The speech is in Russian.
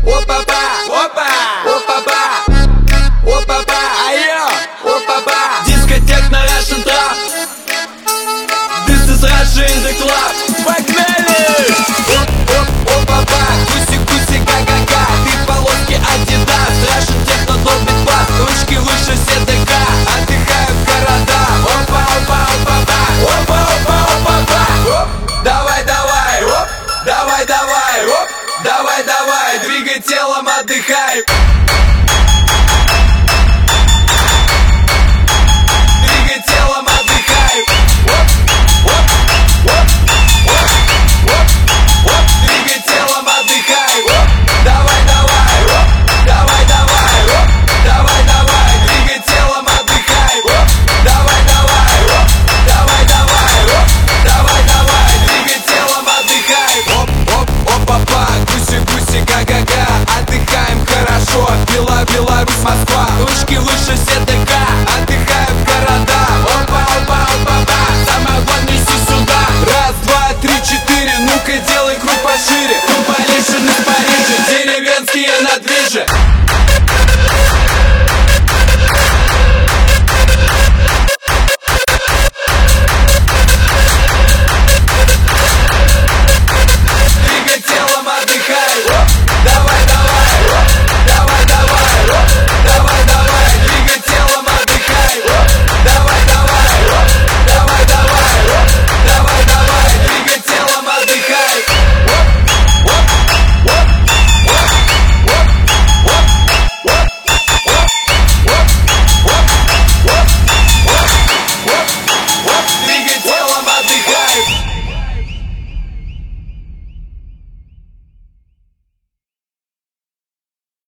Опа-па, опа, опа-па, опа-па, айо, опа-па. Дискотека Russian Trap. This is Russia in the club. Погнали! Оп-оп-опа-па, куси-куси, га-га-га. Ты в полоске Adidas, Russian Techno долбит бас. Ручки выше СДК, отдыхаю в городах. Опа-опа-опа-па, опа-опа-опа-па. Давай-давай, оп, давай-давай, оп, давай-давай, двигай телом, отдыхай.